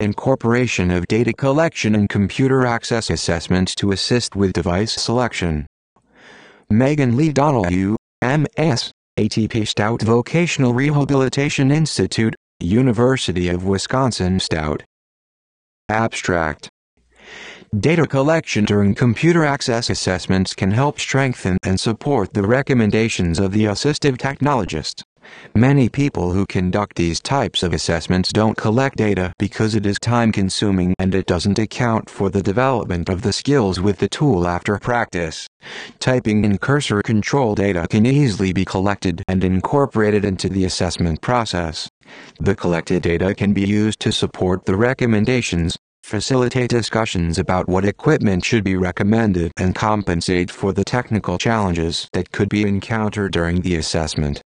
Incorporation of data collection and computer access assessments to assist with device selection. Megan Lee Donahue, M.S., ATP Stout Vocational Rehabilitation Institute, University of Wisconsin Stout. Abstract. Data collection during computer access assessments can help strengthen and support the recommendations of the assistive technologist. Many people who conduct these types of assessments don't collect data because it is time-consuming and it doesn't account for the development of the skills with the tool after practice. Typing in cursor control data can easily be collected and incorporated into the assessment process. The collected data can be used to support the recommendations, facilitate discussions about what equipment should be recommended, and compensate for the technical challenges that could be encountered during the assessment.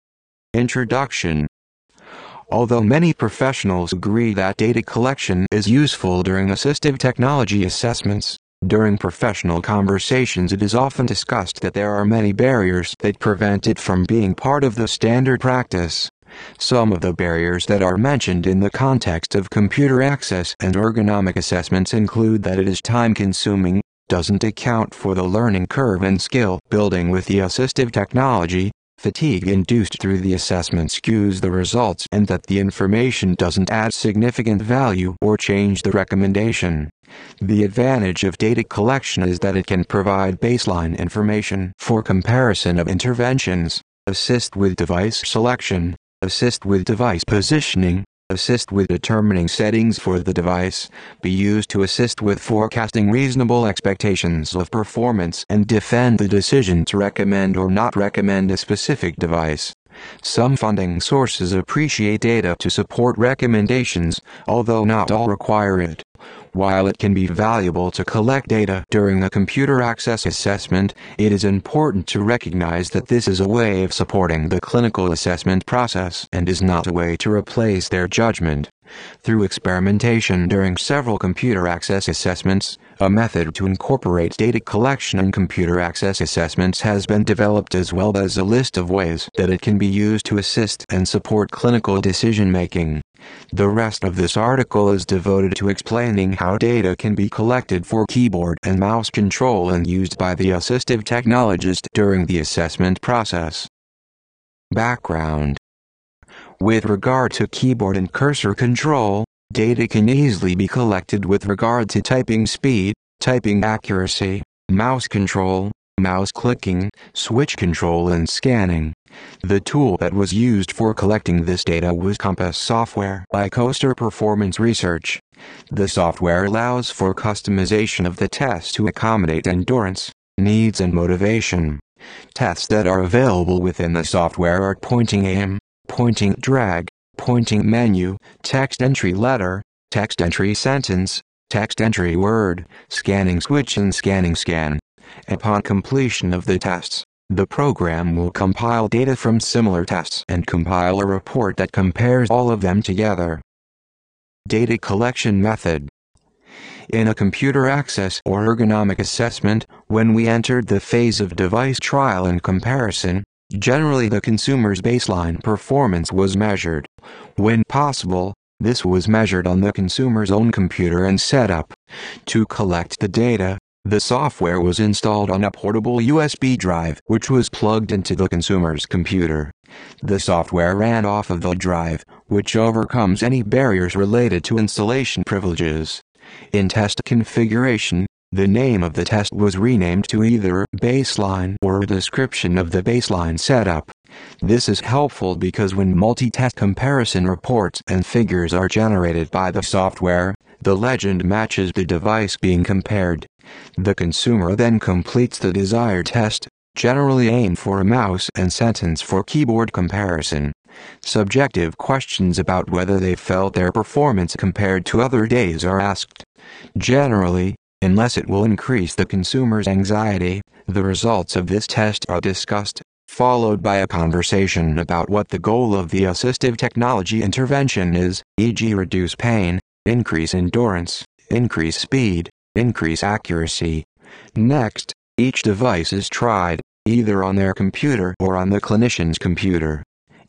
Introduction. Although many professionals agree that data collection is useful during assistive technology assessments, during professional conversations it is often discussed that there are many barriers that prevent it from being part of the standard practice. Some of the barriers that are mentioned in the context of computer access and ergonomic assessments include that it is time-consuming, doesn't account for the learning curve and skill building with the assistive technology, fatigue induced through the assessment skews the results, and that the information doesn't add significant value or change the recommendation. The advantage of data collection is that it can provide baseline information for comparison of interventions, assist with device selection, assist with device positioning, assist with determining settings for the device, be used to assist with forecasting reasonable expectations of performance, and defend the decision to recommend or not recommend a specific device. Some funding sources appreciate data to support recommendations, although not all require it. While it can be valuable to collect data during a computer access assessment, it is important to recognize that this is a way of supporting the clinical assessment process and is not a way to replace their judgment. Through experimentation during several computer access assessments, a method to incorporate data collection and computer access assessments has been developed, as well as a list of ways that it can be used to assist and support clinical decision-making. The rest of this article is devoted to explaining how data can be collected for keyboard and mouse control and used by the assistive technologist during the assessment process. Background. With regard to keyboard and cursor control, data can easily be collected with regard to typing speed, typing accuracy, mouse control, mouse clicking, switch control, and scanning. The tool that was used for collecting this data was Compass software by Coaster Performance Research. The software allows for customization of the test to accommodate endurance, needs, and motivation. Tests that are available within the software are pointing aim, pointing drag, pointing menu, text entry letter, text entry sentence, text entry word, scanning switch, and scanning scan. Upon completion of the tests, the program will compile data from similar tests and compile a report that compares all of them together. Data collection method. In a computer access or ergonomic assessment, when we entered the phase of device trial and comparison, generally the consumer's baseline performance was measured. When possible, this was measured on the consumer's own computer and setup. To collect the data, the software was installed on a portable USB drive which was plugged into the consumer's computer. The software ran off of the drive, which overcomes any barriers related to installation privileges. In test configuration, the name of the test was renamed to either baseline or a description of the baseline setup. This is helpful because when multi-test comparison reports and figures are generated by the software, the legend matches the device being compared. The consumer then completes the desired test, generally aimed for a mouse, and sentence for keyboard comparison. Subjective questions about whether they felt their performance compared to other days are asked. Generally, unless it will increase the consumer's anxiety, the results of this test are discussed, followed by a conversation about what the goal of the assistive technology intervention is, e.g. reduce pain, increase endurance, increase speed, increase accuracy. Next, each device is tried, either on their computer or on the clinician's computer.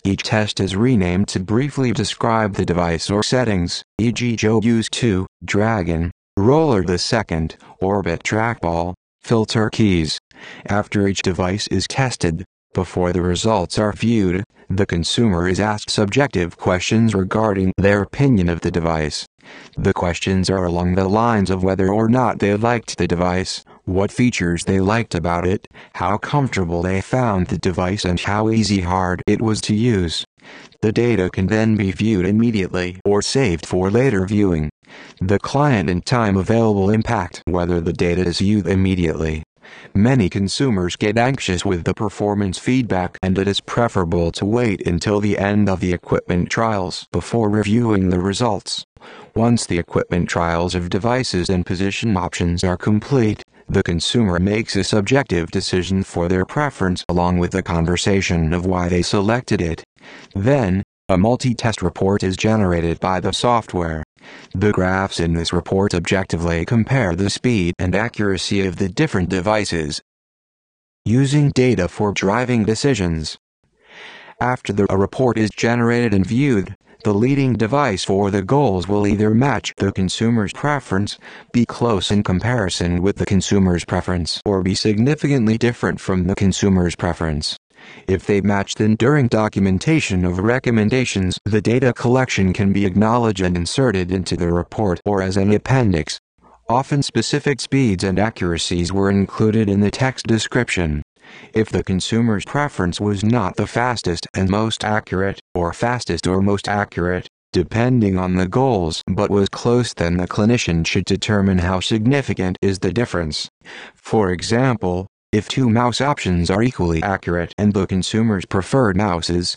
Each test is renamed to briefly describe the device or settings, e.g. Joe used 2, Dragon, Roller the second, Orbit trackball, filter keys. After each device is tested, before the results are viewed, the consumer is asked subjective questions regarding their opinion of the device. The questions are along the lines of whether or not they liked the device, what features they liked about it, how comfortable they found the device, and how hard it was to use. The data can then be viewed immediately or saved for later viewing. The client and time available impact whether the data is viewed immediately. Many consumers get anxious with the performance feedback, and it is preferable to wait until the end of the equipment trials before reviewing the results. Once the equipment trials of devices and position options are complete, the consumer makes a subjective decision for their preference along with a conversation of why they selected it. Then, a multi-test report is generated by the software. The graphs in this report objectively compare the speed and accuracy of the different devices. Using data for driving decisions. After a report is generated and viewed, the leading device for the goals will either match the consumer's preference, be close in comparison with the consumer's preference, or be significantly different from the consumer's preference. If they match, then during documentation of recommendations, the data collection can be acknowledged and inserted into the report or as an appendix. Often specific speeds and accuracies were included in the text description. If the consumer's preference was not the fastest and most accurate, or fastest or most accurate, depending on the goals, but was close, then the clinician should determine how significant is the difference. For example, if two mouse options are equally accurate and the consumer's preferred mouse is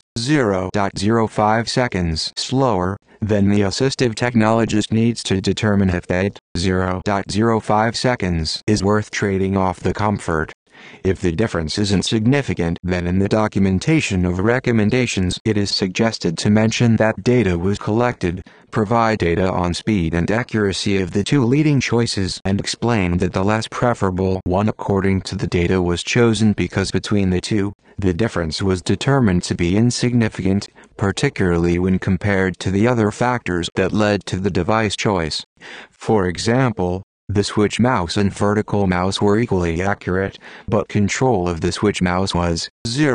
0.05 seconds slower, then the assistive technologist needs to determine if that 0.05 seconds is worth trading off the comfort. If the difference isn't significant, then in the documentation of recommendations it is suggested to mention that data was collected, provide data on speed and accuracy of the two leading choices, and explain that the less preferable one according to the data was chosen because between the two, the difference was determined to be insignificant, particularly when compared to the other factors that led to the device choice. For example, the switch mouse and vertical mouse were equally accurate, but control of the switch mouse was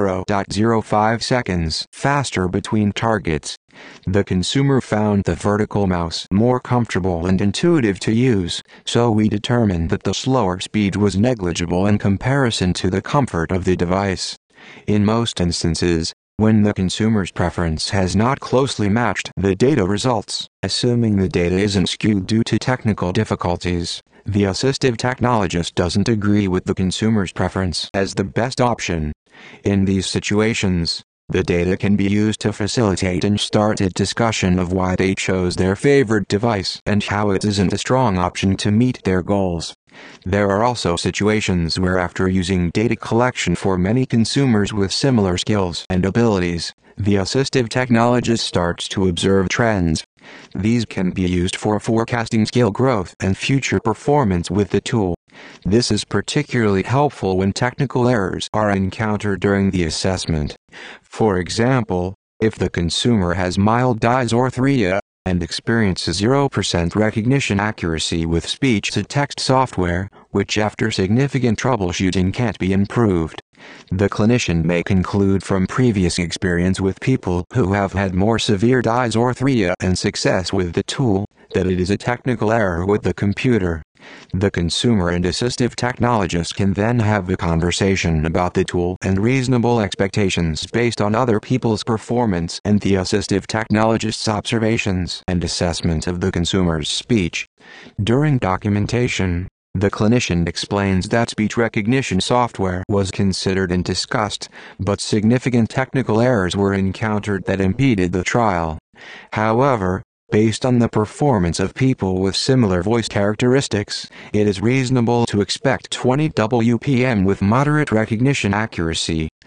0.05 seconds faster between targets. The consumer found the vertical mouse more comfortable and intuitive to use, so we determined that the slower speed was negligible in comparison to the comfort of the device. In most instances, when the consumer's preference has not closely matched the data results, assuming the data isn't skewed due to technical difficulties, the assistive technologist doesn't agree with the consumer's preference as the best option. In these situations, the data can be used to facilitate and start a discussion of why they chose their favorite device and how it isn't a strong option to meet their goals. There are also situations where, after using data collection for many consumers with similar skills and abilities, the assistive technologist starts to observe trends. These can be used for forecasting skill growth and future performance with the tool. This is particularly helpful when technical errors are encountered during the assessment. For example, if the consumer has mild dysarthria and experiences 0% recognition accuracy with speech-to-text software, which after significant troubleshooting can't be improved, the clinician may conclude from previous experience with people who have had more severe dysarthria and success with the tool, that it is a technical error with the computer. The consumer and assistive technologist can then have a conversation about the tool and reasonable expectations based on other people's performance and the assistive technologist's observations and assessment of the consumer's speech. During documentation, the clinician explains that speech recognition software was considered and discussed, but significant technical errors were encountered that impeded the trial. However, based on the performance of people with similar voice characteristics, it is reasonable to expect 20 WPM with moderate recognition accuracy.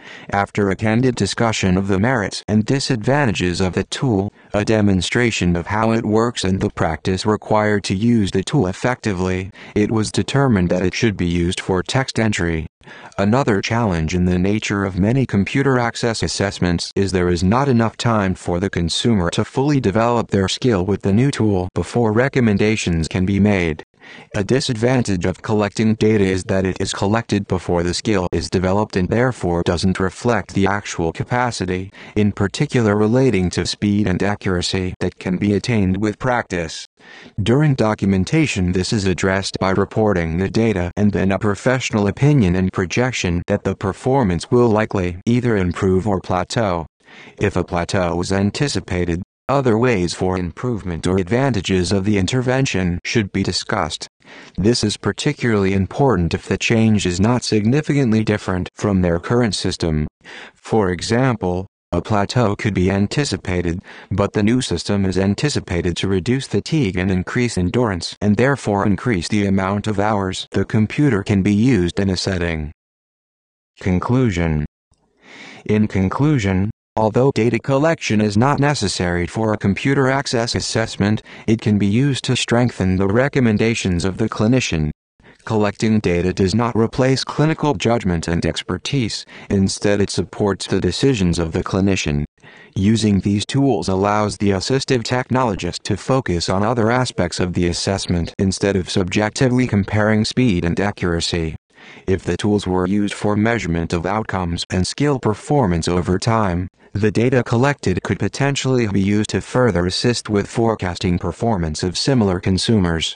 After a candid discussion of the merits and disadvantages of the tool, a demonstration of how it works and the practice required to use the tool effectively, it was determined that it should be used for text entry. Another challenge in the nature of many computer access assessments is there is not enough time for the consumer to fully develop their skill with the new tool before recommendations can be made. A disadvantage of collecting data is that it is collected before the skill is developed and therefore doesn't reflect the actual capacity, in particular relating to speed and accuracy, that can be attained with practice. During documentation, this is addressed by reporting the data and then a professional opinion and projection that the performance will likely either improve or plateau. If a plateau is anticipated, other ways for improvement or advantages of the intervention should be discussed. This is particularly important if the change is not significantly different from their current system. For example, a plateau could be anticipated, but the new system is anticipated to reduce fatigue and increase endurance, and therefore increase the amount of hours the computer can be used in a setting. Conclusion. In conclusion, although data collection is not necessary for a computer access assessment, it can be used to strengthen the recommendations of the clinician. Collecting data does not replace clinical judgment and expertise, instead it supports the decisions of the clinician. Using these tools allows the assistive technologist to focus on other aspects of the assessment instead of subjectively comparing speed and accuracy. If the tools were used for measurement of outcomes and skill performance over time, the data collected could potentially be used to further assist with forecasting performance of similar consumers.